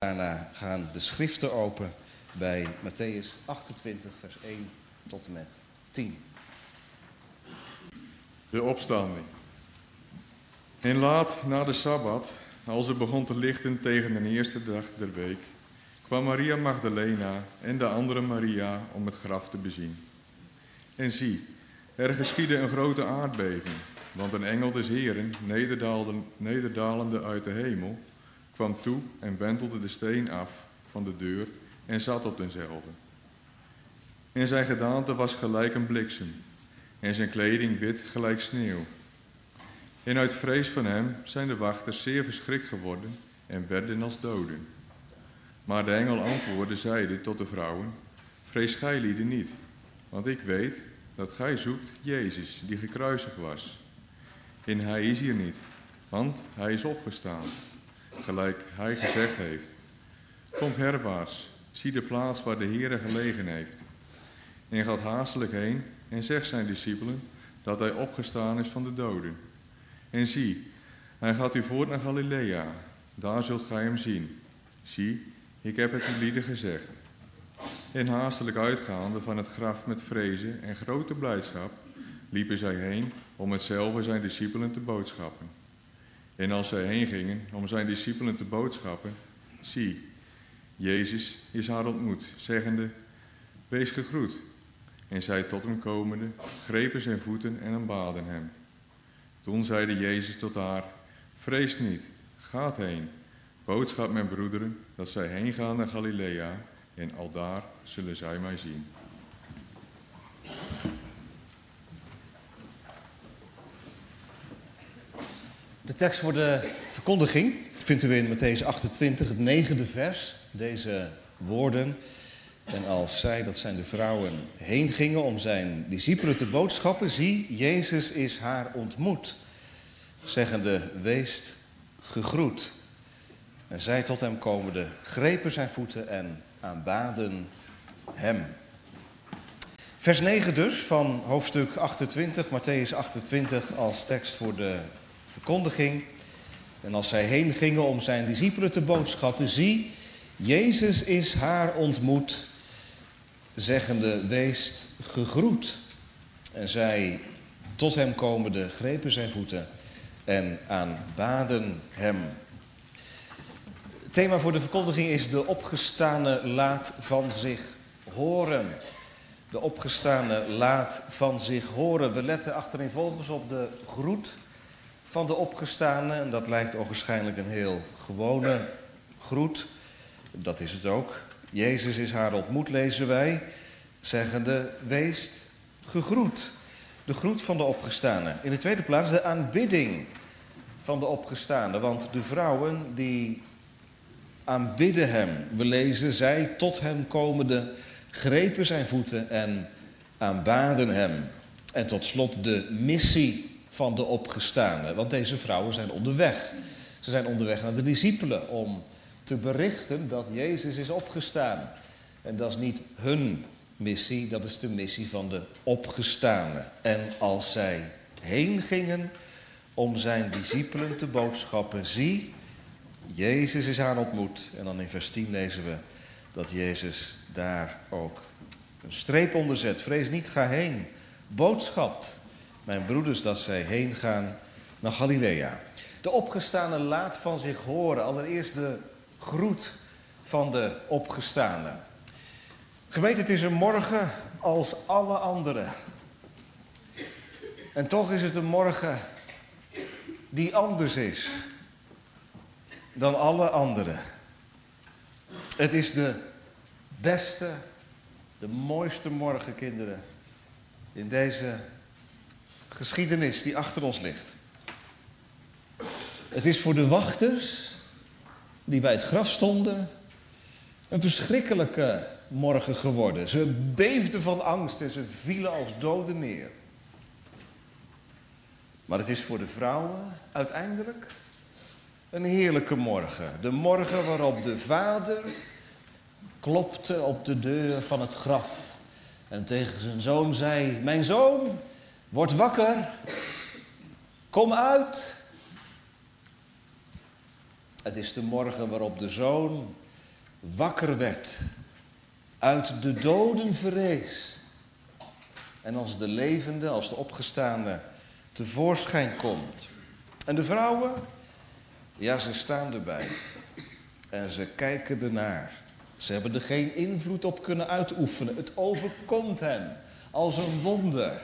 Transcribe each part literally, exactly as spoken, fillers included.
Daarna gaan de schriften open bij Mattheüs achtentwintig, vers één tot en met tien. De opstanding. En laat na de Sabbat, als het begon te lichten tegen de eerste dag der week, kwam Maria Magdalena en de andere Maria om het graf te bezien. En zie, er geschiedde een grote aardbeving, want een engel des Heeren, nederdalende uit de hemel, kwam toe en wentelde de steen af van de deur en zat op denzelve. En zijn gedaante was gelijk een bliksem, en zijn kleding wit gelijk sneeuw. En uit vrees van hem zijn de wachters zeer verschrikt geworden en werden als doden. Maar de engel antwoordde, zeide tot de vrouwen: vrees gij lieden niet, want ik weet dat gij zoekt Jezus, die gekruisigd was. En hij is hier niet, want hij is opgestaan, gelijk hij gezegd heeft. Komt herwaarts, zie de plaats waar de Heere gelegen heeft. En gaat haastelijk heen en zegt zijn discipelen dat hij opgestaan is van de doden. En zie, hij gaat u voort naar Galilea, daar zult gij hem zien. Zie, ik heb het u lieden gezegd. En haastelijk uitgaande van het graf met vrezen en grote blijdschap, liepen zij heen om hetzelfde zijn discipelen te boodschappen. En als zij heen gingen om zijn discipelen te boodschappen, zie, Jezus is haar ontmoet, zeggende: wees gegroet. En zij tot hem komende, grepen zijn voeten en aanbaden hem. Toen zeide Jezus tot haar: vrees niet, gaat heen, boodschap mijn broederen, dat zij heen gaan naar Galilea, en aldaar zullen zij mij zien. De tekst voor de verkondiging vindt u in Mattheüs achtentwintig, het negende vers, deze woorden. En als zij, dat zijn de vrouwen, heen gingen om zijn discipelen te boodschappen, zie, Jezus is haar ontmoet, zeggende: weest gegroet. En zij tot hem komende, grepen zijn voeten en aanbaden hem. Vers negen dus, van hoofdstuk achtentwintig, Mattheüs achtentwintig, als tekst voor de verkondiging. En als zij heen gingen om zijn discipelen te boodschappen, zie, Jezus is haar ontmoet, zeggende: weest gegroet. En zij tot hem komende, grepen zijn voeten en aanbaden hem. Het thema voor de verkondiging is: de opgestane laat van zich horen. De opgestane laat van zich horen. We letten achtereenvolgens op de groet van de opgestane. En dat lijkt ogenschijnlijk een heel gewone groet. Dat is het ook. Jezus is haar ontmoet, lezen wij, zeggende: weest gegroet. De groet van de opgestane. In de tweede plaats de aanbidding van de opgestane. Want de vrouwen die aanbidden hem. We lezen: zij tot hem komende, grepen zijn voeten en aanbaden hem. En tot slot de missie van de opgestane. Want deze vrouwen zijn onderweg. Ze zijn onderweg naar de discipelen om te berichten dat Jezus is opgestaan. En dat is niet hun missie, dat is de missie van de opgestane. En als zij heen gingen om zijn discipelen te boodschappen, zie, Jezus is haar ontmoet. En dan in vers tien lezen we dat Jezus daar ook een streep onder zet. Vrees niet, ga heen. Boodschapt mijn broeders dat zij heen gaan naar Galilea. De opgestane laat van zich horen. Allereerst de groet van de opgestane. Gemeente, het is een morgen als alle andere. En toch is het een morgen die anders is dan alle andere. Het is de beste, de mooiste morgen, kinderen, in deze geschiedenis die achter ons ligt. Het is voor de wachters die bij het graf stonden een verschrikkelijke morgen geworden. Ze beefden van angst en ze vielen als doden neer. Maar het is voor de vrouwen uiteindelijk een heerlijke morgen. De morgen waarop de vader klopte op de deur van het graf en tegen zijn zoon zei: mijn zoon, word wakker, kom uit. Het is de morgen waarop de zoon wakker werd, uit de doden verrees en als de levende, als de opgestaande tevoorschijn komt. En de vrouwen, ja, ze staan erbij en ze kijken ernaar. Ze hebben er geen invloed op kunnen uitoefenen. Het overkomt hem als een wonder.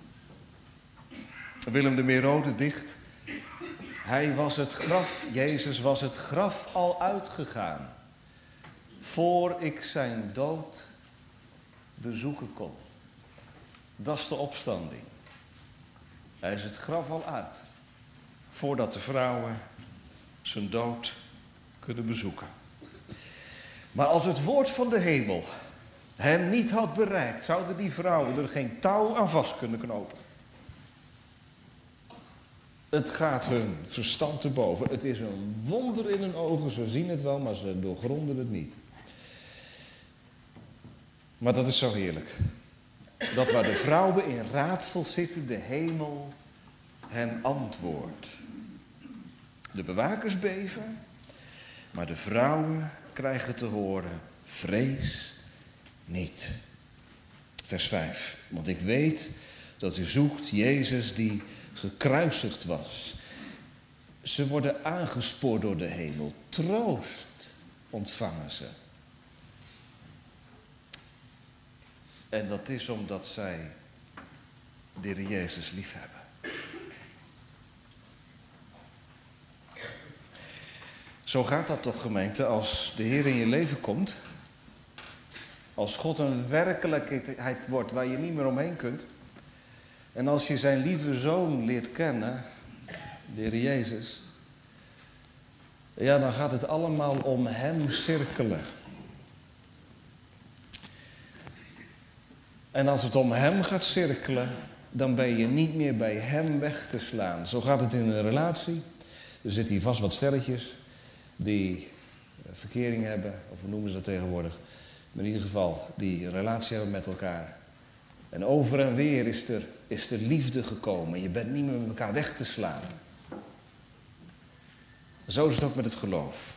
Willem de Merode dicht. Hij was het graf, Jezus was het graf al uitgegaan, voor ik zijn dood bezoeken kon. Dat is de opstanding. Hij is het graf al uit, voordat de vrouwen zijn dood kunnen bezoeken. Maar als het woord van de hemel hem niet had bereikt, zouden die vrouwen er geen touw aan vast kunnen knopen. Het gaat hun verstand te boven. Het is een wonder in hun ogen. Ze zien het wel, maar ze doorgronden het niet. Maar dat is zo heerlijk. Dat waar de vrouwen in raadsel zitten, de hemel hen antwoordt. De bewakers beven, maar de vrouwen krijgen te horen: vrees niet. Vers vijf. Want ik weet dat u zoekt Jezus die gekruisigd was. Ze worden aangespoord door de hemel. Troost ontvangen ze. En dat is omdat zij de Heer Jezus lief hebben. Zo gaat dat toch, gemeente, als de Heer in je leven komt. Als God een werkelijkheid wordt waar je niet meer omheen kunt. En als je zijn lieve zoon leert kennen, de Heer Jezus, ja, dan gaat het allemaal om hem cirkelen. En als het om hem gaat cirkelen, dan ben je niet meer bij hem weg te slaan. Zo gaat het in een relatie. Er zitten hier vast wat stelletjes die verkering hebben, of hoe noemen ze dat tegenwoordig? Maar in ieder geval, die een relatie hebben met elkaar. En over en weer is er, is er liefde gekomen. Je bent niet meer met elkaar weg te slaan. Zo is het ook met het geloof.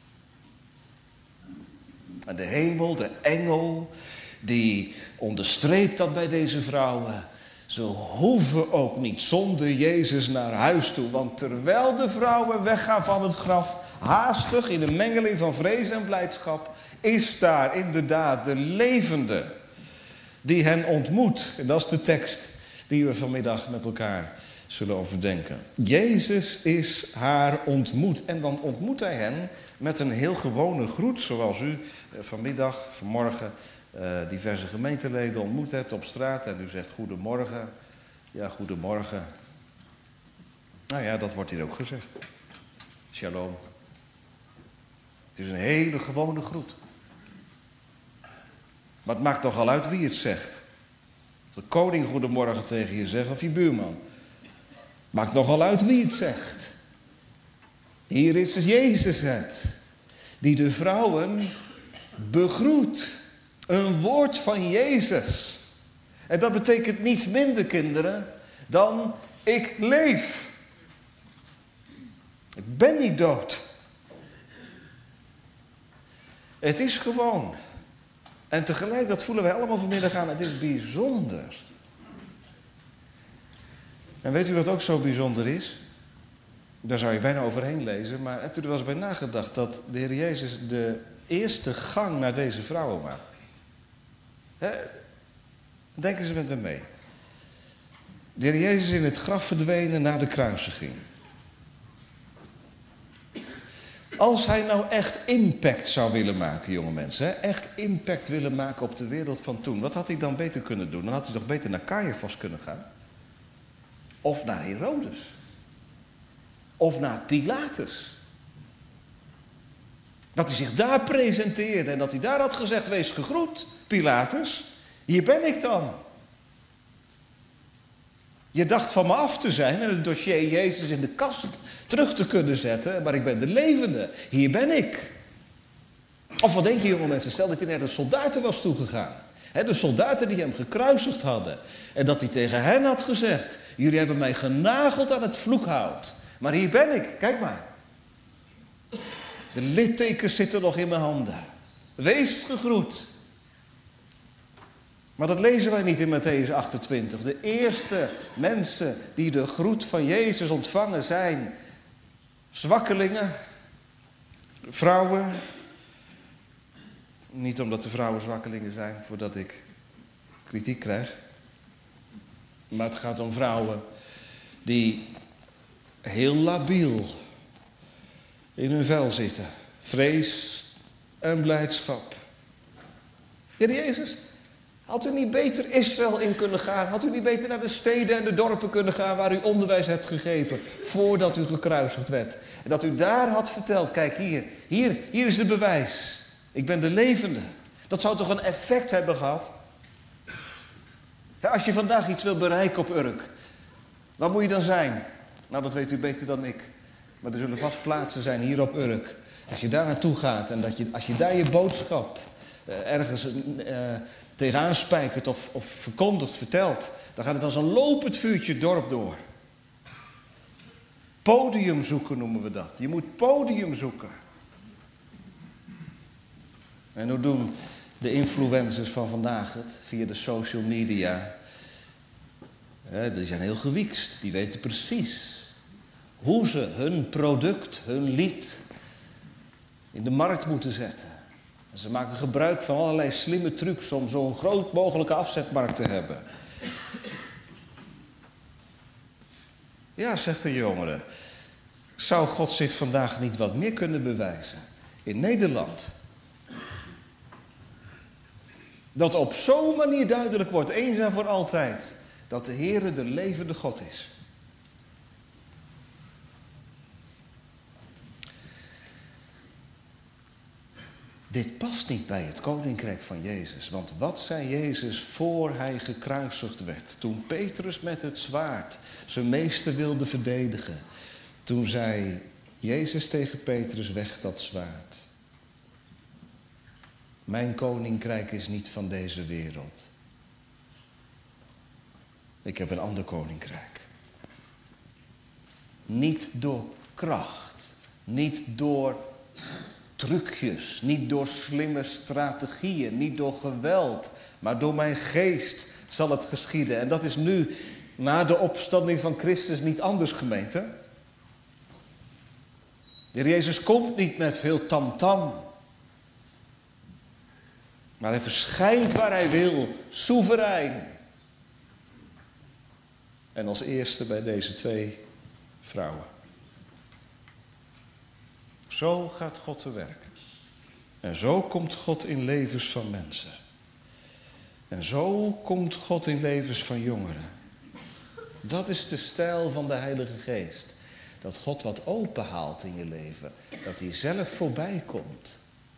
En de hemel, de engel, die onderstreept dat bij deze vrouwen. Ze hoeven ook niet zonder Jezus naar huis toe. Want terwijl de vrouwen weggaan van het graf, haastig in een mengeling van vrees en blijdschap, is daar inderdaad de levende die hen ontmoet. En dat is de tekst die we vanmiddag met elkaar zullen overdenken. Jezus is haar ontmoet. En dan ontmoet hij hen met een heel gewone groet, zoals u vanmiddag, vanmorgen, uh, diverse gemeenteleden ontmoet hebt op straat. En u zegt goedemorgen. Ja, goedemorgen. Nou ja, dat wordt hier ook gezegd. Shalom. Het is een hele gewone groet. Maar het maakt nogal uit wie het zegt. Of de koning goedemorgen tegen je zegt of je buurman. Maakt nogal uit wie het zegt. Hier is dus Jezus het. Die de vrouwen begroet. Een woord van Jezus. En dat betekent niets minder, kinderen, dan ik leef. Ik ben niet dood. Het is gewoon. En tegelijk, dat voelen wij allemaal vanmiddag aan, het is bijzonder. En weet u wat ook zo bijzonder is? Daar zou je bijna overheen lezen, maar hebt u er wel eens bij nagedacht dat de Heer Jezus de eerste gang naar deze vrouwen maakt? He? Denk eens met me mee. De Heer Jezus is in het graf verdwenen na de kruisiging. Als hij nou echt impact zou willen maken, jonge mensen, hè? Echt impact willen maken op de wereld van toen, wat had hij dan beter kunnen doen? Dan had hij toch beter naar Caiaphas kunnen gaan? Of naar Herodes? Of naar Pilatus? Dat hij zich daar presenteerde en dat hij daar had gezegd, wees gegroet, Pilatus, hier ben ik dan. Je dacht van me af te zijn en het dossier Jezus in de kast terug te kunnen zetten, maar ik ben de levende. Hier ben ik. Of wat denk je, jonge mensen? Stel dat hij naar de soldaten was toegegaan. He, de soldaten die hem gekruisigd hadden. En dat hij tegen hen had gezegd, jullie hebben mij genageld aan het vloekhout. Maar hier ben ik, kijk maar. De littekens zitten nog in mijn handen. Wees gegroet. Maar dat lezen wij niet in Mattheüs achtentwintig. De eerste mensen die de groet van Jezus ontvangen zijn zwakkelingen, vrouwen. Niet omdat de vrouwen zwakkelingen zijn, voordat ik kritiek krijg. Maar het gaat om vrouwen die heel labiel in hun vel zitten. Vrees en blijdschap. Heer Jezus, had u niet beter Israël in kunnen gaan? Had u niet beter naar de steden en de dorpen kunnen gaan waar u onderwijs hebt gegeven voordat u gekruisigd werd? En dat u daar had verteld, kijk hier, hier, hier is het bewijs. Ik ben de levende. Dat zou toch een effect hebben gehad? Ja, als je vandaag iets wil bereiken op Urk, waar moet je dan zijn? Nou, dat weet u beter dan ik. Maar er zullen vast plaatsen zijn hier op Urk. Als je daar naartoe gaat en dat je, als je daar je boodschap uh, ergens uh, tegenaan spijkert of, of verkondigt, vertelt, dan gaat het als een lopend vuurtje het dorp door. Podium zoeken noemen we dat. Je moet podium zoeken. En hoe doen de influencers van vandaag het? Via de social media. Ja, die zijn heel gewiekst. Die weten precies hoe ze hun product, hun lied in de markt moeten zetten. En ze maken gebruik van allerlei slimme trucs om zo'n groot mogelijke afzetmarkt te hebben. Ja, zegt de jongere. Zou God zich vandaag niet wat meer kunnen bewijzen? In Nederland. Dat op zo'n manier duidelijk wordt, eens en voor altijd, dat de Heere de levende God is. Dit past niet bij het koninkrijk van Jezus. Want wat zei Jezus voor hij gekruisigd werd? Toen Petrus met het zwaard zijn meester wilde verdedigen. Toen zei Jezus tegen Petrus, weg dat zwaard. Mijn koninkrijk is niet van deze wereld. Ik heb een ander koninkrijk. Niet door kracht, niet door trucjes, niet door slimme strategieën, niet door geweld, maar door mijn geest zal het geschieden. En dat is nu, na de opstanding van Christus, niet anders, gemeente. De Heer Jezus komt niet met veel tamtam. Maar hij verschijnt waar hij wil, soeverein. En als eerste bij deze twee vrouwen. Zo gaat God te werk. En zo komt God in levens van mensen. En zo komt God in levens van jongeren. Dat is de stijl van de Heilige Geest. Dat God wat openhaalt in je leven. Dat hij zelf voorbij komt.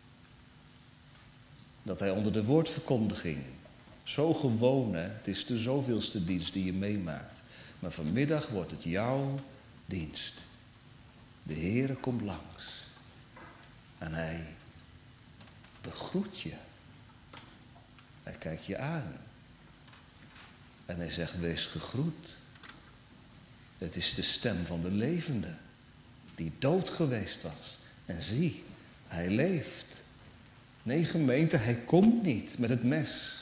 Dat hij onder de woordverkondiging, zo gewoon, hè, het is de zoveelste dienst die je meemaakt. Maar vanmiddag wordt het jouw dienst. De Heere komt langs. En hij begroet je. Hij kijkt je aan. En hij zegt, wees gegroet. Het is de stem van de levende, die dood geweest was. En zie, hij leeft. Nee, gemeente, hij komt niet met het mes.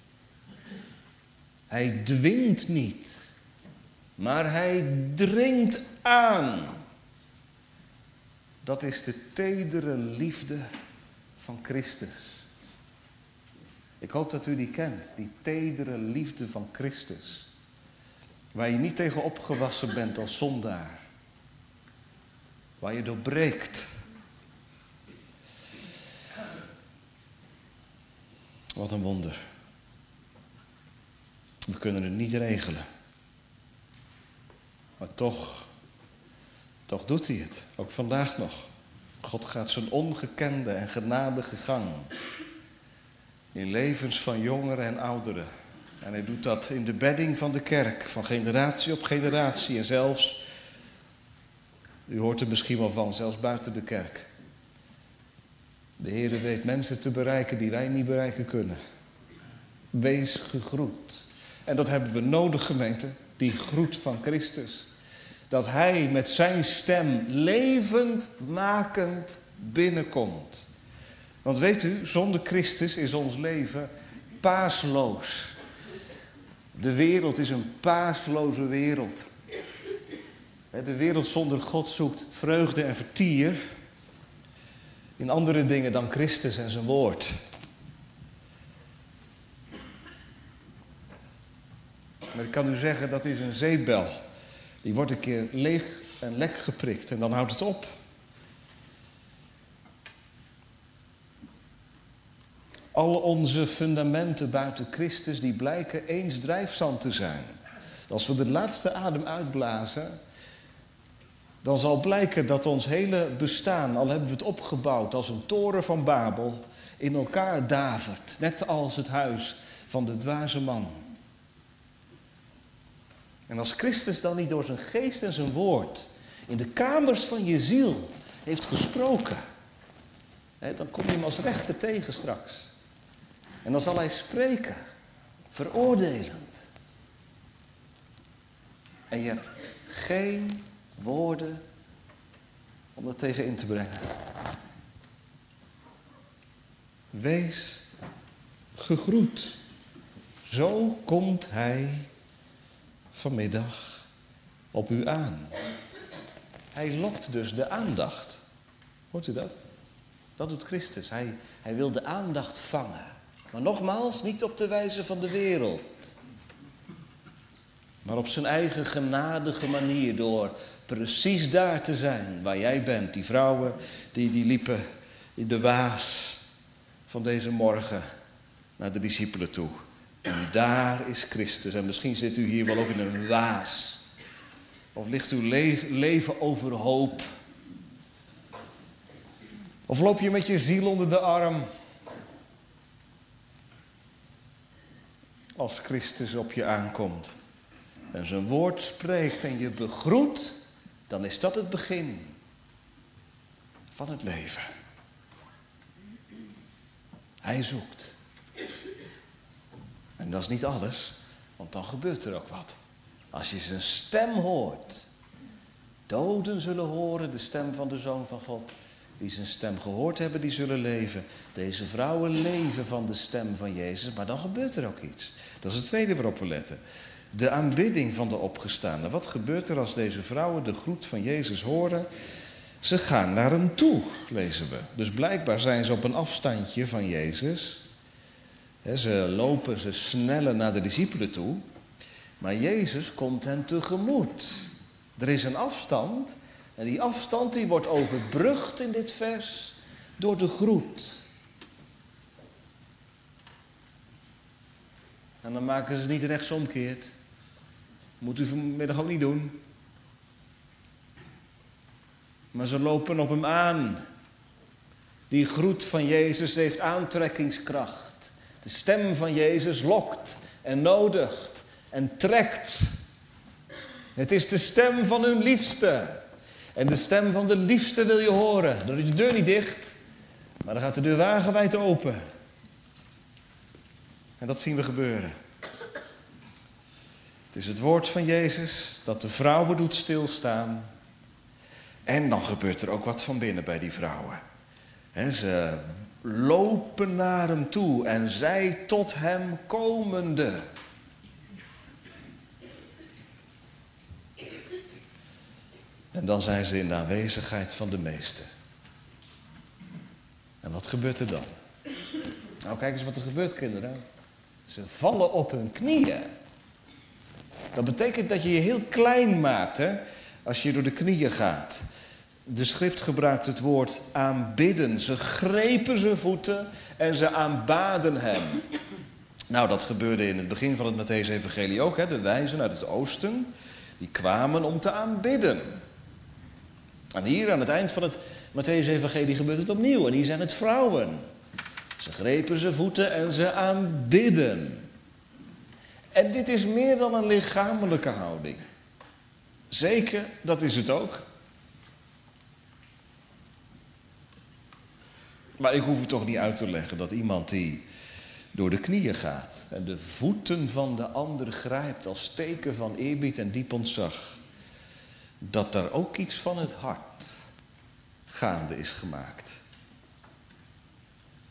Hij dwingt niet, maar hij dringt aan. Dat is de tedere liefde van Christus. Ik hoop dat u die kent, die tedere liefde van Christus. Waar je niet tegen opgewassen bent als zondaar. Waar je doorbreekt. Wat een wonder. We kunnen het niet regelen. Maar toch, toch doet hij het. Ook vandaag nog. God gaat zijn ongekende en genadige gang. In levens van jongeren en ouderen. En hij doet dat in de bedding van de kerk. Van generatie op generatie. En zelfs, u hoort er misschien wel van, zelfs buiten de kerk. De Heere weet mensen te bereiken die wij niet bereiken kunnen. Wees gegroet. En dat hebben we nodig, gemeente. Die groet van Christus. Dat hij met zijn stem levend makend binnenkomt. Want weet u, zonder Christus is ons leven paasloos. De wereld is een paasloze wereld. De wereld zonder God zoekt vreugde en vertier in andere dingen dan Christus en zijn woord. Maar ik kan u zeggen, dat is een zeepbel. Die wordt een keer leeg en lek geprikt en dan houdt het op. Al onze fundamenten buiten Christus, die blijken eens drijfzand te zijn. Als we de laatste adem uitblazen, dan zal blijken dat ons hele bestaan, al hebben we het opgebouwd als een toren van Babel, in elkaar davert. Net als het huis van de dwaze man. En als Christus dan niet door zijn geest en zijn woord in de kamers van je ziel heeft gesproken, hè, dan kom je hem als rechter tegen straks. En dan zal hij spreken, veroordelend. En je hebt geen woorden om er tegen in te brengen. Wees gegroet. Zo komt hij vanmiddag op u aan. Hij lokt dus de aandacht. Hoort u dat? Dat doet Christus. Hij, hij wil de aandacht vangen. Maar nogmaals, niet op de wijze van de wereld. Maar op zijn eigen genadige manier, door precies daar te zijn waar jij bent. Die vrouwen die, die liepen in de waas van deze morgen naar de discipelen toe. En daar is Christus. En misschien zit u hier wel ook in een waas. Of ligt uw le- leven overhoop. Of loop je met je ziel onder de arm. Als Christus op je aankomt en zijn woord spreekt en je begroet, dan is dat het begin van het leven. Hij zoekt. En dat is niet alles, want dan gebeurt er ook wat. Als je zijn stem hoort. Doden zullen horen de stem van de Zoon van God. Wie zijn stem gehoord hebben, die zullen leven. Deze vrouwen leven van de stem van Jezus, maar dan gebeurt er ook iets. Dat is het tweede waarop we letten. De aanbidding van de opgestaande. Wat gebeurt er als deze vrouwen de groet van Jezus horen? Ze gaan naar hem toe, lezen we. Dus blijkbaar zijn ze op een afstandje van Jezus. Ze lopen, ze snellen naar de discipelen toe. Maar Jezus komt hen tegemoet. Er is een afstand. En die afstand die wordt overbrugd in dit vers door de groet. En dan maken ze het niet rechtsomkeerd. Moet u vanmiddag ook niet doen. Maar ze lopen op hem aan. Die groet van Jezus heeft aantrekkingskracht. De stem van Jezus lokt en nodigt en trekt. Het is de stem van hun liefste. En de stem van de liefste wil je horen. Dan is de deur niet dicht, maar dan gaat de deur wagenwijd open. En dat zien we gebeuren. Het is het woord van Jezus dat de vrouwen doet stilstaan. En dan gebeurt er ook wat van binnen bij die vrouwen. He, ze lopen naar hem toe en zij tot hem komende. En dan zijn ze in de aanwezigheid van de meester. En wat gebeurt er dan? Nou, kijk eens wat er gebeurt, kinderen. Ze vallen op hun knieën. Dat betekent dat je je heel klein maakt, hè, als je door de knieën gaat. De schrift gebruikt het woord aanbidden. Ze grepen zijn voeten en ze aanbaden hem. Nou, dat gebeurde in het begin van het Mattheüs-evangelie ook. Hè. De wijzen uit het oosten, die kwamen om te aanbidden. En hier aan het eind van het Mattheüs-evangelie gebeurt het opnieuw. En hier zijn het vrouwen. Ze grepen zijn voeten en ze aanbidden. En dit is meer dan een lichamelijke houding. Zeker, dat is het ook. Maar ik hoef het toch niet uit te leggen dat iemand die door de knieën gaat en de voeten van de ander grijpt als teken van eerbied en diep ontzag, dat daar ook iets van het hart gaande is gemaakt.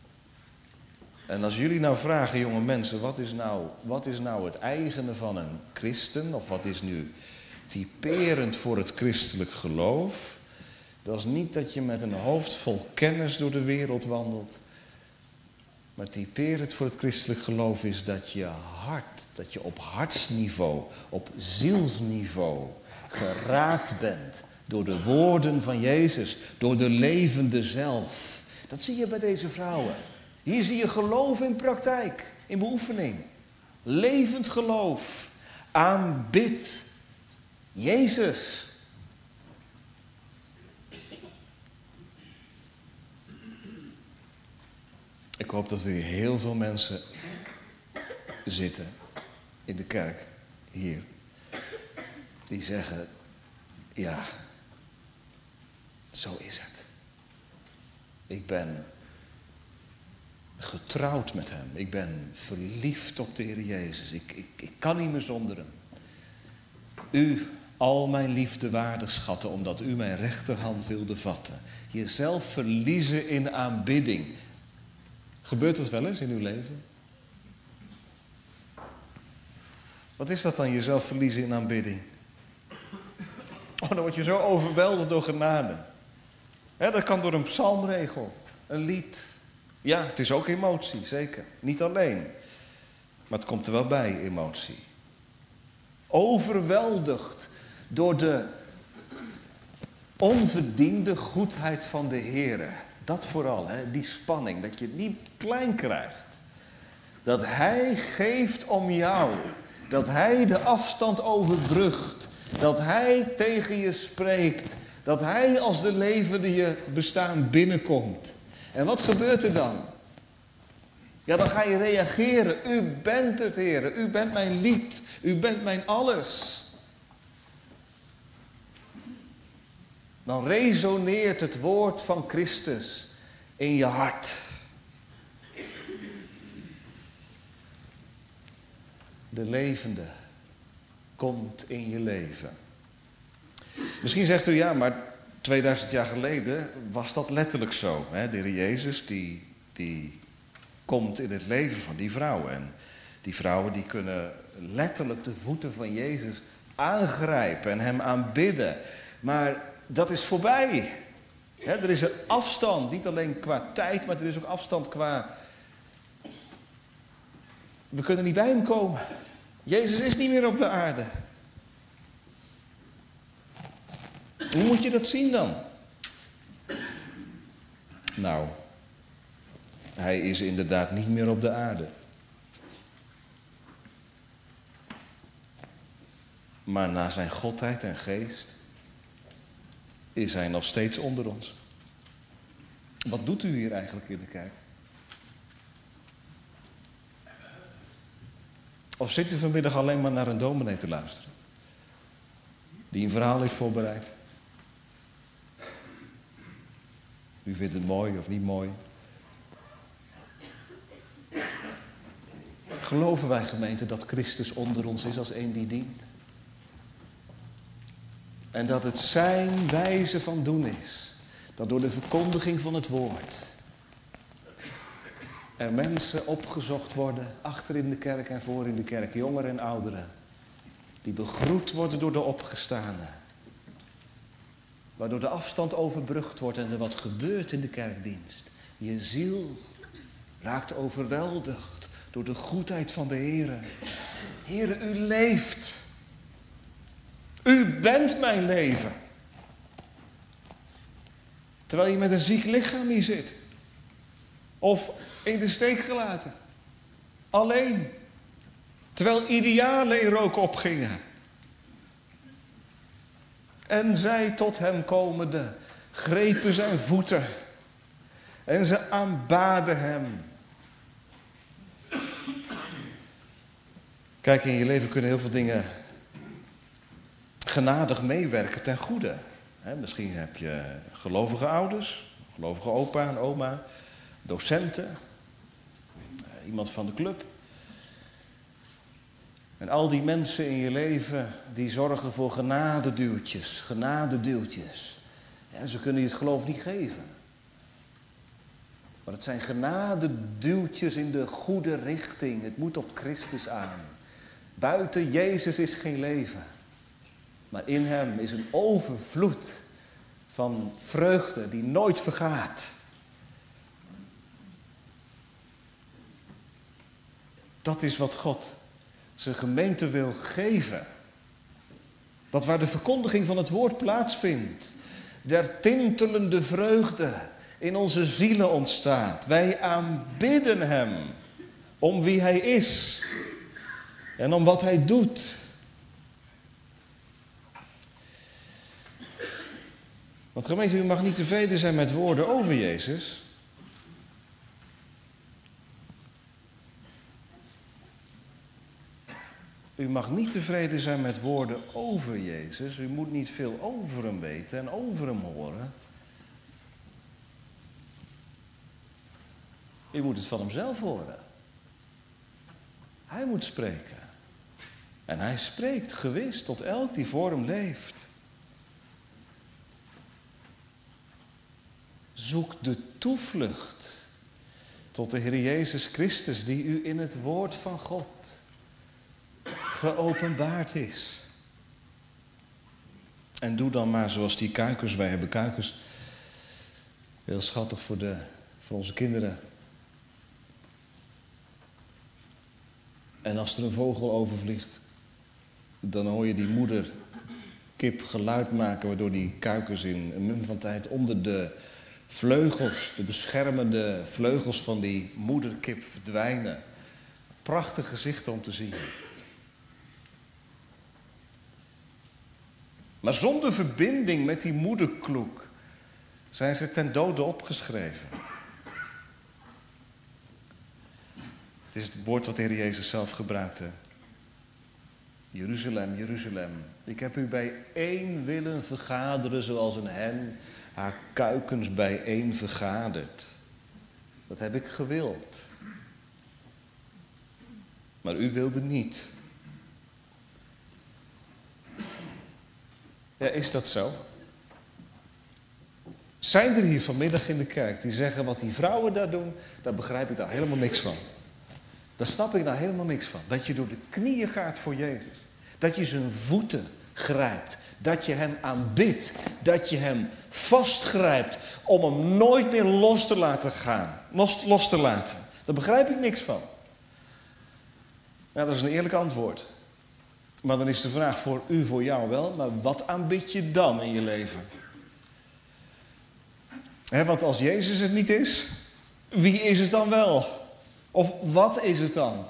En als jullie nou vragen, jonge mensen, wat is nou, wat is nou het eigene van een christen? Of wat is nu typerend voor het christelijk geloof? Dat is niet dat je met een hoofd vol kennis door de wereld wandelt. Maar typerend voor het christelijk geloof is dat je hart, dat je op hartsniveau, op zielsniveau geraakt bent door de woorden van Jezus, door de levende zelf. Dat zie je bij deze vrouwen. Hier zie je geloof in praktijk, in beoefening. Levend geloof. Aanbid Jezus. Ik hoop dat er hier heel veel mensen zitten in de kerk, hier, die zeggen, ja, zo is het. Ik ben getrouwd met hem. Ik ben verliefd op de Heer Jezus. Ik, ik, ik kan niet meer zonder hem. U, al mijn liefde waardig schatten, omdat u mijn rechterhand wilde vatten. Jezelf verliezen in aanbidding. Gebeurt dat wel eens in uw leven? Wat is dat dan, jezelf verliezen in aanbidding? Oh, dan word je zo overweldigd door genade. He, dat kan door een psalmregel, een lied. Ja, het is ook emotie, zeker. Niet alleen. Maar het komt er wel bij, emotie. Overweldigd door de onverdiende goedheid van de Heere. Dat vooral, hè, die spanning, dat je het niet klein krijgt. Dat Hij geeft om jou. Dat Hij de afstand overbrugt. Dat Hij tegen je spreekt. Dat Hij als de levende je bestaan binnenkomt. En wat gebeurt er dan? Ja, dan ga je reageren. U bent het, Heer. U bent mijn lied. U bent mijn alles. Dan resoneert het woord van Christus in je hart. De levende komt in je leven. Misschien zegt u, ja, maar tweeduizend jaar geleden was dat letterlijk zo. Hè? De Heer Jezus, die, die komt in het leven van die vrouwen. En die vrouwen die kunnen letterlijk de voeten van Jezus aangrijpen en hem aanbidden. Maar dat is voorbij. Hè? Er is een afstand, niet alleen qua tijd, maar er is ook afstand qua... We kunnen niet bij hem komen. Jezus is niet meer op de aarde. Hoe moet je dat zien dan? Nou, hij is inderdaad niet meer op de aarde. Maar na zijn godheid en geest is hij nog steeds onder ons. Wat doet u hier eigenlijk in de kerk? Of zit u vanmiddag alleen maar naar een dominee te luisteren? Die een verhaal heeft voorbereid. U vindt het mooi of niet mooi. Geloven wij, gemeente, dat Christus onder ons is als een die dient? En dat het zijn wijze van doen is. Dat door de verkondiging van het woord er mensen opgezocht worden, achter in de kerk en voor in de kerk, jongeren en ouderen, die begroet worden door de opgestane. Waardoor de afstand overbrugd wordt en er wat gebeurt in de kerkdienst. Je ziel raakt overweldigd door de goedheid van de Heere. Heere, u leeft. U bent mijn leven. Terwijl je met een ziek lichaam hier zit. Of in de steek gelaten. Alleen. Terwijl idealen in rook opgingen. En zij tot hem komende grepen zijn voeten. En ze aanbaden hem. Kijk, in je leven kunnen heel veel dingen genadig meewerken ten goede. He, misschien heb je gelovige ouders, gelovige opa en oma, docenten, iemand van de club. En al die mensen in je leven die zorgen voor genadeduwtjes, genadeduwtjes. En ze kunnen je het geloof niet geven. Maar het zijn genadeduwtjes in de goede richting. Het moet op Christus aan. Buiten Jezus is geen leven. Maar in hem is een overvloed van vreugde die nooit vergaat. Dat is wat God zijn gemeente wil geven. Dat waar de verkondiging van het woord plaatsvindt, der tintelende vreugde in onze zielen ontstaat. Wij aanbidden hem om wie hij is en om wat hij doet. Want gemeente, u mag niet tevreden zijn met woorden over Jezus. U mag niet tevreden zijn met woorden over Jezus. U moet niet veel over hem weten en over hem horen. U moet het van hemzelf horen. Hij moet spreken. En hij spreekt gewis tot elk die voor hem leeft. Zoek de toevlucht tot de Heer Jezus Christus die u in het woord van God geopenbaard is. En doe dan maar zoals die kuikens. Wij hebben kuikens. Heel schattig voor, de, voor onze kinderen. En als er een vogel overvliegt, dan hoor je die moederkip geluid maken, waardoor die kuikens in een mum van tijd onder de vleugels, de beschermende vleugels van die moederkip verdwijnen. Prachtig gezicht om te zien. Maar zonder verbinding met die moederkloek zijn ze ten dode opgeschreven. Het is het woord wat de Heer Jezus zelf gebruikte. Jeruzalem, Jeruzalem, ik heb u bijeen willen vergaderen zoals een hen haar kuikens bijeen vergadert. Dat heb ik gewild. Maar u wilde niet. Ja, is dat zo? Zijn er hier vanmiddag in de kerk die zeggen wat die vrouwen daar doen, daar begrijp ik daar helemaal niks van. Daar snap ik daar helemaal niks van. Dat je door de knieën gaat voor Jezus. Dat je zijn voeten grijpt. Dat je hem aanbidt. Dat je hem vastgrijpt om hem nooit meer los te laten gaan. Los, los te laten. Daar begrijp ik niks van. Nou, dat is een eerlijk antwoord. Maar dan is de vraag voor u, voor jou wel. Maar wat aanbid je dan in je leven? He, want als Jezus het niet is, wie is het dan wel? Of wat is het dan?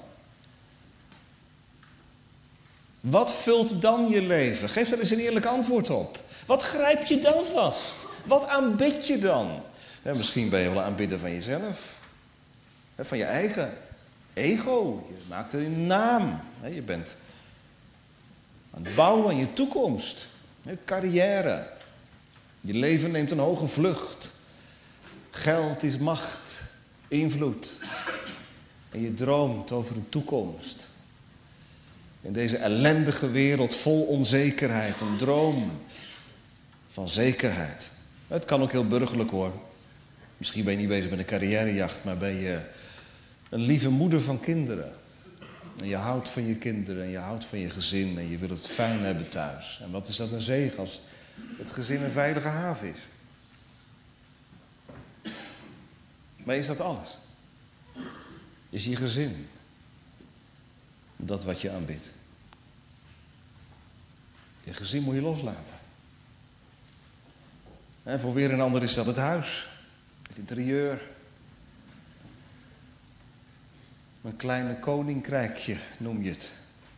Wat vult dan je leven? Geef daar eens een eerlijk antwoord op. Wat grijp je dan vast? Wat aanbid je dan? Ja, misschien ben je wel aanbidder van jezelf. Van je eigen ego. Je maakt er een naam. Je bent aan het bouwen aan je toekomst. Carrière. Je leven neemt een hoge vlucht. Geld is macht. Invloed. En je droomt over een toekomst. In deze ellendige wereld vol onzekerheid. Een droom van zekerheid. Het kan ook heel burgerlijk hoor. Misschien ben je niet bezig met een carrièrejacht, maar ben je een lieve moeder van kinderen. En je houdt van je kinderen en je houdt van je gezin en je wil het fijn hebben thuis. En wat is dat een zegen als het gezin een veilige haven is. Maar is dat alles? Is je gezin dat wat je aanbidt? Je gezin moet je loslaten. En voor weer een ander is dat het huis, het interieur. Een kleine koninkrijkje noem je het.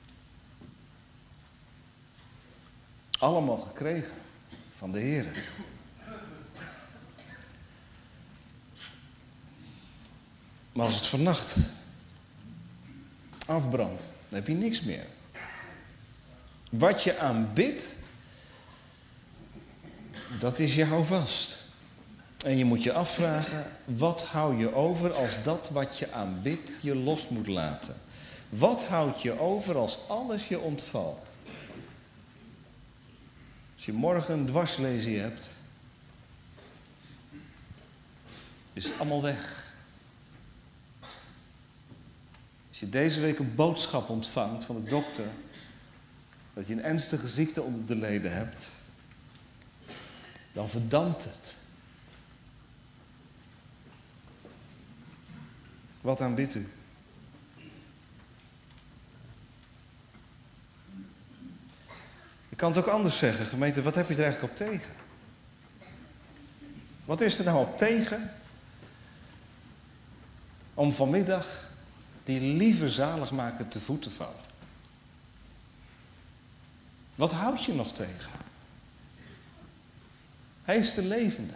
Allemaal gekregen van de Heer. Maar als het vannacht afbrandt, dan heb je niks meer. Wat je aanbidt, dat is je houvast. En je moet je afvragen, wat hou je over als dat wat je aanbidt je los moet laten? Wat houdt je over als alles je ontvalt? Als je morgen een dwarslesie hebt, is het allemaal weg. Als je deze week een boodschap ontvangt van de dokter dat je een ernstige ziekte onder de leden hebt, dan verdampt het. Wat aanbidt u? Je kan het ook anders zeggen, gemeente, wat heb je er eigenlijk op tegen? Wat is er nou op tegen om vanmiddag die lieve zaligmaker te voeten te vallen? Wat houd je nog tegen? Hij is de levende.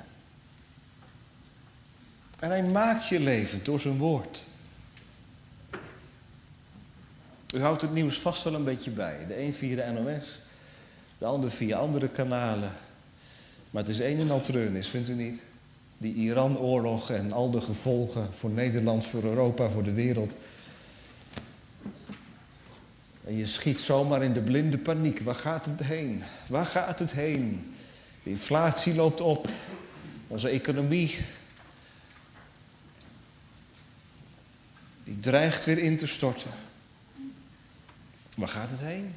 En hij maakt je levend door zijn woord. U houdt het nieuws vast wel een beetje bij. De een via de N O S, de ander via andere kanalen. Maar het is een en al treurnis, vindt u niet? Die Iran-oorlog en al de gevolgen voor Nederland, voor Europa, voor de wereld. En je schiet zomaar in de blinde paniek. Waar gaat het heen? Waar gaat het heen? De inflatie loopt op. Onze economie die dreigt weer in te storten. Waar gaat het heen?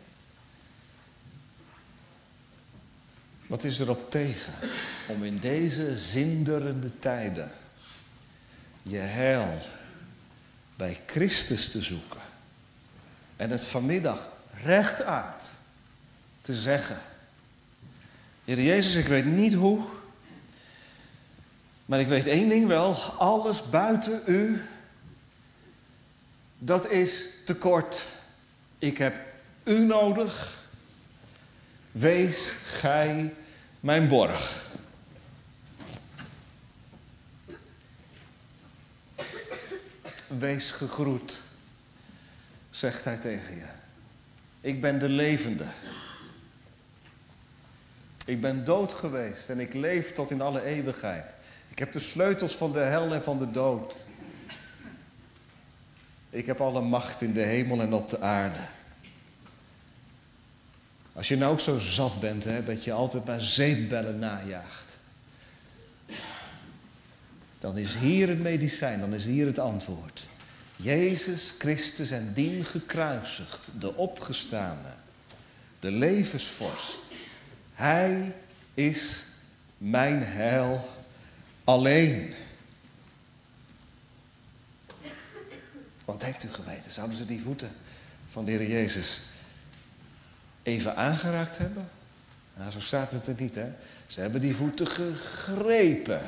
Wat is erop tegen om in deze zinderende tijden je heil bij Christus te zoeken en het vanmiddag rechtuit te zeggen: Heer Jezus, ik weet niet hoe, maar ik weet één ding wel: alles buiten u, dat is tekort. Ik heb u nodig. Wees gij mijn borg. Wees gegroet, zegt hij tegen je. Ik ben de levende. Ik ben dood geweest en ik leef tot in alle eeuwigheid. Ik heb de sleutels van de hel en van de dood. Ik heb alle macht in de hemel en op de aarde. Als je nou ook zo zat bent, hè, dat je altijd maar zeepbellen najaagt, dan is hier het medicijn, dan is hier het antwoord. Jezus Christus en dien gekruisigd, de opgestane, de levensvorst. Hij is mijn heil alleen. Wat denkt u, gemeente? Zouden ze die voeten van de Heer Jezus even aangeraakt hebben? Nou, zo staat het er niet, hè. Ze hebben die voeten gegrepen.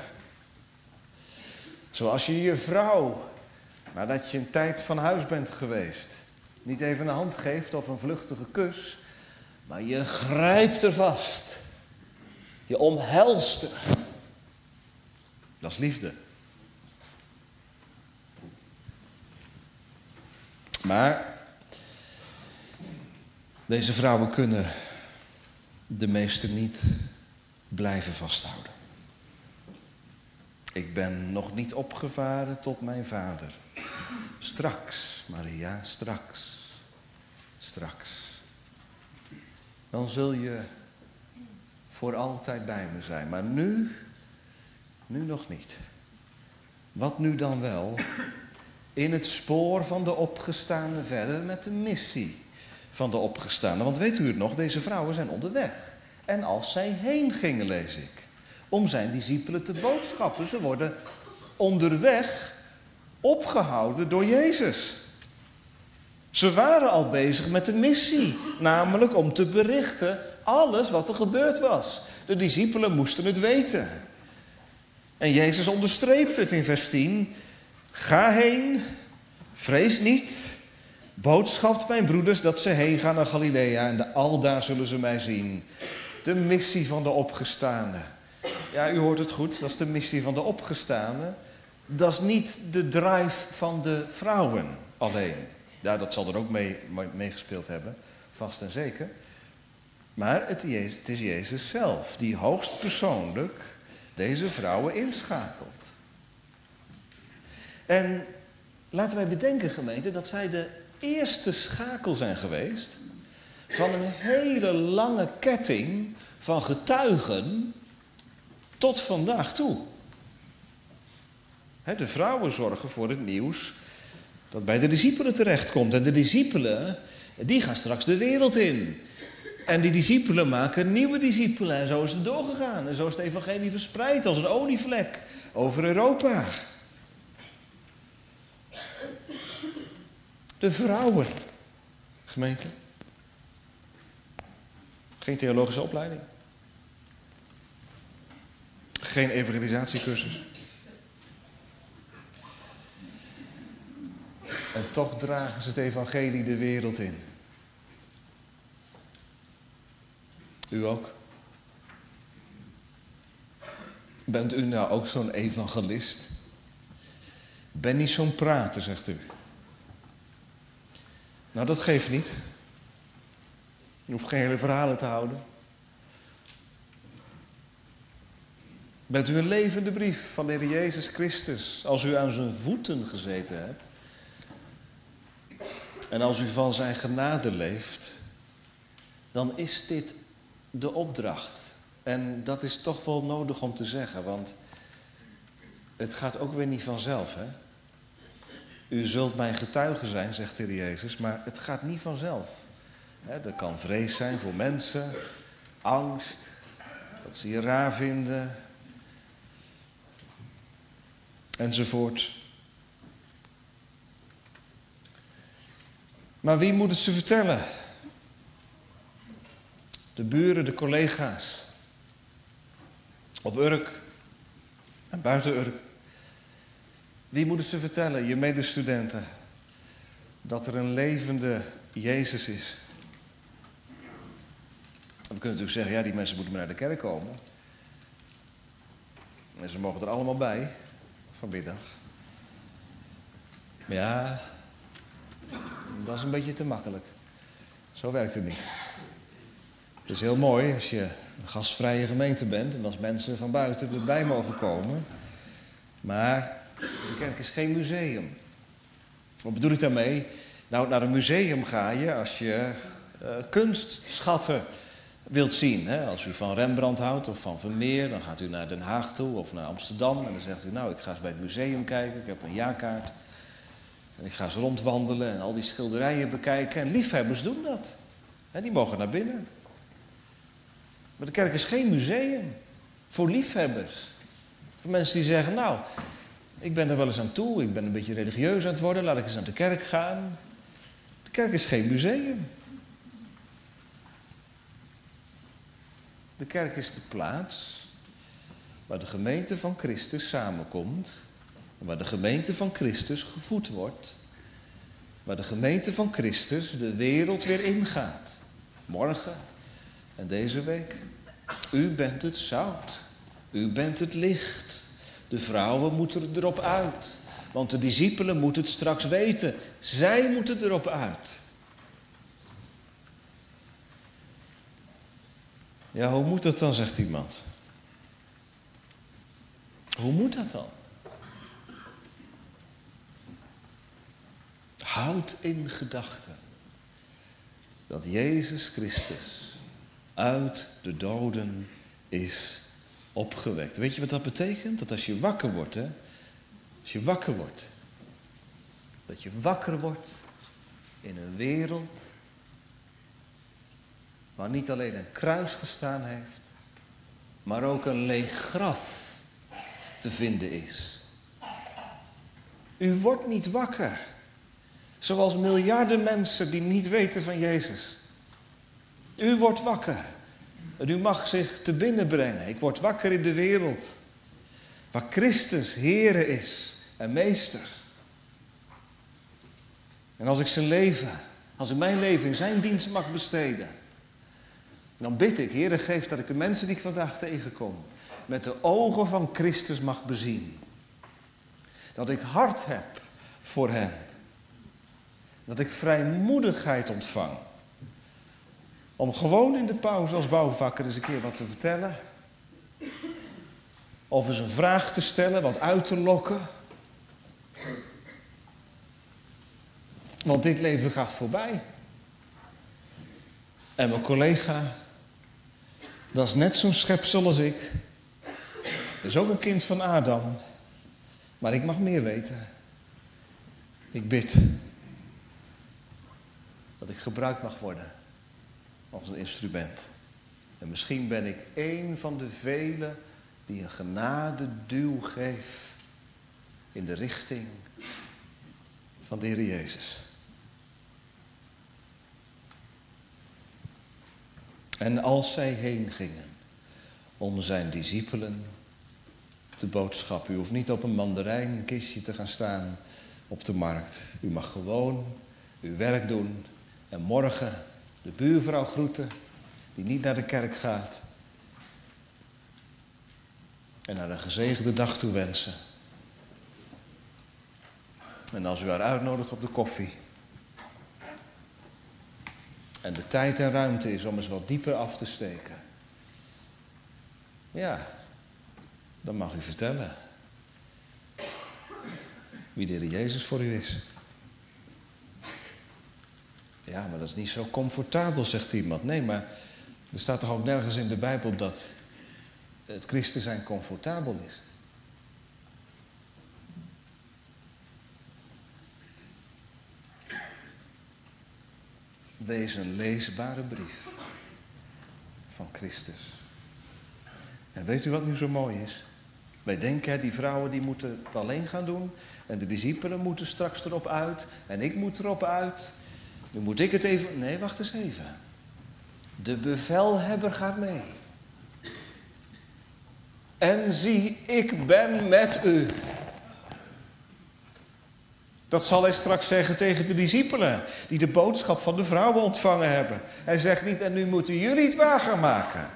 Zoals je je vrouw, nadat je een tijd van huis bent geweest, niet even een hand geeft of een vluchtige kus, maar je grijpt er vast. Je omhelst er. Dat is liefde. Maar deze vrouwen kunnen de meester niet blijven vasthouden. Ik ben nog niet opgevaren tot mijn vader. Straks, Maria, straks. Straks. Dan zul je voor altijd bij me zijn. Maar nu, nu nog niet. Wat nu dan wel? In het spoor van de opgestane verder met de missie van de opgestane. Want weet u het nog, deze vrouwen zijn onderweg. En als zij heen gingen, lees ik, om zijn discipelen te boodschappen. Ze worden onderweg opgehouden door Jezus. Ze waren al bezig met de missie, namelijk om te berichten alles wat er gebeurd was. De discipelen moesten het weten. En Jezus onderstreept het in vers tien. Ga heen, vrees niet, boodschapt mijn broeders dat ze heen gaan naar Galilea en aldaar zullen ze mij zien. De missie van de opgestane. Ja, u hoort het goed, dat is de missie van de opgestane. Dat is niet de drive van de vrouwen alleen. Ja, dat zal er ook mee, mee gespeeld hebben, vast en zeker. Maar het, het is Jezus zelf die hoogst persoonlijk deze vrouwen inschakelt. En laten wij bedenken, gemeente, dat zij de eerste schakel zijn geweest van een hele lange ketting van getuigen tot vandaag toe. De vrouwen zorgen voor het nieuws dat bij de discipelen terechtkomt. En de discipelen, die gaan straks de wereld in. En die discipelen maken nieuwe discipelen. En zo is het doorgegaan. En zo is het evangelie verspreid als een olievlek over Europa. De vrouwen, gemeente. Geen theologische opleiding. Geen evangelisatiecursus. En toch dragen ze het evangelie de wereld in. U ook? Bent u nou ook zo'n evangelist? Ben niet zo'n prater, zegt u. Nou, dat geeft niet. Je hoeft geen hele verhalen te houden. Bent u een levende brief van de Heer Jezus Christus, als u aan zijn voeten gezeten hebt? En als u van zijn genade leeft, dan is dit de opdracht. En dat is toch wel nodig om te zeggen, want het gaat ook weer niet vanzelf, hè? U zult mijn getuige zijn, zegt de Heer Jezus, maar het gaat niet vanzelf. Er kan vrees zijn voor mensen, angst, dat ze je raar vinden, enzovoort. Maar wie moet het ze vertellen? De buren, de collega's. Op Urk en buiten Urk. Wie moet het ze vertellen? Je medestudenten. Dat er een levende Jezus is. We kunnen natuurlijk zeggen, ja, die mensen moeten maar naar de kerk komen. En ze mogen er allemaal bij, vanmiddag. Maar ja, dat is een beetje te makkelijk. Zo werkt het niet. Het is heel mooi als je een gastvrije gemeente bent en als mensen van buiten erbij mogen komen. Maar de kerk is geen museum. Wat bedoel ik daarmee? Nou, naar een museum ga je als je uh, kunstschatten wilt zien. Hè? Als u van Rembrandt houdt of van Vermeer, dan gaat u naar Den Haag toe of naar Amsterdam. En dan zegt u, nou, ik ga eens bij het museum kijken, ik heb een jaarkaart. En ik ga eens rondwandelen en al die schilderijen bekijken. En liefhebbers doen dat. Hè, die mogen naar binnen. Maar de kerk is geen museum voor liefhebbers. Voor mensen die zeggen, nou, ik ben er wel eens aan toe, ik ben een beetje religieus aan het worden, laat ik eens naar de kerk gaan. De kerk is geen museum. De kerk is de plaats waar de gemeente van Christus samenkomt. En waar de gemeente van Christus gevoed wordt. Waar de gemeente van Christus de wereld weer ingaat. Morgen en deze week. U bent het zout. U bent het licht. De vrouwen moeten erop uit. Want de discipelen moeten het straks weten. Zij moeten erop uit. Ja, hoe moet dat dan, zegt iemand. Hoe moet dat dan? Houd in gedachten dat Jezus Christus uit de doden is opgewekt. Weet je wat dat betekent? Dat als je wakker wordt, hè? Als je wakker wordt. Dat je wakker wordt in een wereld waar niet alleen een kruis gestaan heeft, maar ook een leeg graf te vinden is. U wordt niet wakker. Zoals miljarden mensen die niet weten van Jezus. U wordt wakker. En u mag zich te binnen brengen. Ik word wakker in de wereld. Waar Christus Heere is en Meester. En als ik zijn leven, als ik mijn leven in zijn dienst mag besteden. Dan bid ik, Heere, geef dat ik de mensen die ik vandaag tegenkom. Met de ogen van Christus mag bezien. Dat ik hart heb voor hen. Dat ik vrijmoedigheid ontvang. Om gewoon in de pauze als bouwvakker eens een keer wat te vertellen. Of eens een vraag te stellen, wat uit te lokken. Want dit leven gaat voorbij. En mijn collega, dat is net zo'n schepsel als ik. Dat is ook een kind van Adam. Maar ik mag meer weten. Ik bid dat ik gebruikt mag worden als een instrument. En misschien ben ik één van de velen die een genadeduw geeft in de richting van de Heer Jezus. En als zij heen gingen om zijn discipelen te boodschappen. U hoeft niet op een mandarijnkistje te gaan staan op de markt. U mag gewoon uw werk doen en morgen de buurvrouw groeten die niet naar de kerk gaat. En haar een gezegende dag toe wensen. En als u haar uitnodigt op de koffie. En de tijd en ruimte is om eens wat dieper af te steken. Ja, dan mag u vertellen wie de Heer Jezus voor u is. Ja, maar dat is niet zo comfortabel, zegt iemand. Nee, maar er staat toch ook nergens in de Bijbel dat het christen zijn comfortabel is. Wees een leesbare brief van Christus. En weet u wat nu zo mooi is? Wij denken, hè, die vrouwen die moeten het alleen gaan doen. En de discipelen moeten straks erop uit. En ik moet erop uit. Nu moet ik het even... Nee, wacht eens even. De bevelhebber gaat mee. En zie, ik ben met u. Dat zal hij straks zeggen tegen de discipelen. Die de boodschap van de vrouwen ontvangen hebben. Hij zegt niet, en nu moeten jullie het waar gaan maken.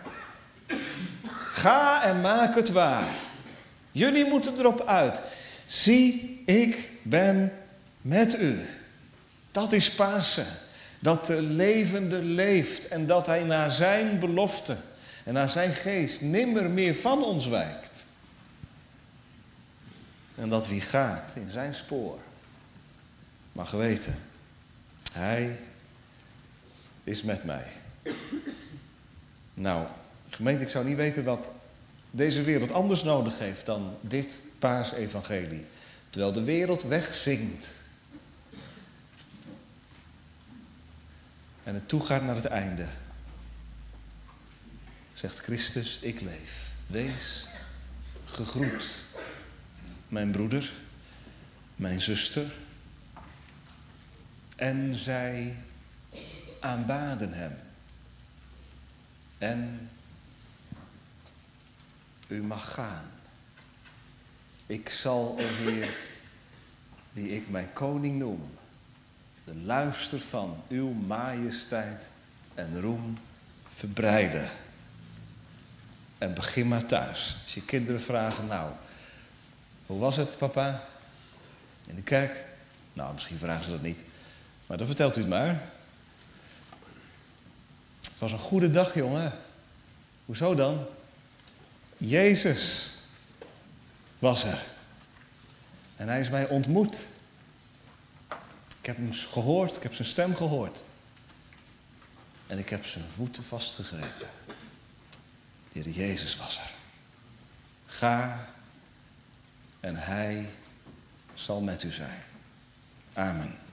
Ga en maak het waar. Jullie moeten erop uit. Zie, ik ben met u. Dat is Pasen. Dat de levende leeft en dat hij naar zijn belofte en naar zijn geest nimmer meer van ons wijkt. En dat wie gaat in zijn spoor mag weten, hij is met mij. Nou, gemeente, ik zou niet weten wat deze wereld anders nodig heeft dan dit paasevangelie. Terwijl de wereld wegzinkt. En het toegaat naar het einde. Zegt Christus, ik leef. Wees gegroet. Mijn broeder, mijn zuster. En zij aanbaden hem. En u mag gaan. Ik zal, o Heer, die ik mijn koning noem, de luister van uw majesteit en roem verbreiden. En begin maar thuis. Als je kinderen vragen, nou, hoe was het, papa? In de kerk? Nou, misschien vragen ze dat niet. Maar dan vertelt u het maar. Het was een goede dag, jongen. Hoezo dan? Jezus was er. En hij is mij ontmoet. Ik heb hem gehoord, ik heb zijn stem gehoord. En ik heb zijn voeten vastgegrepen. De Heer Jezus was er. Ga en hij zal met u zijn. Amen.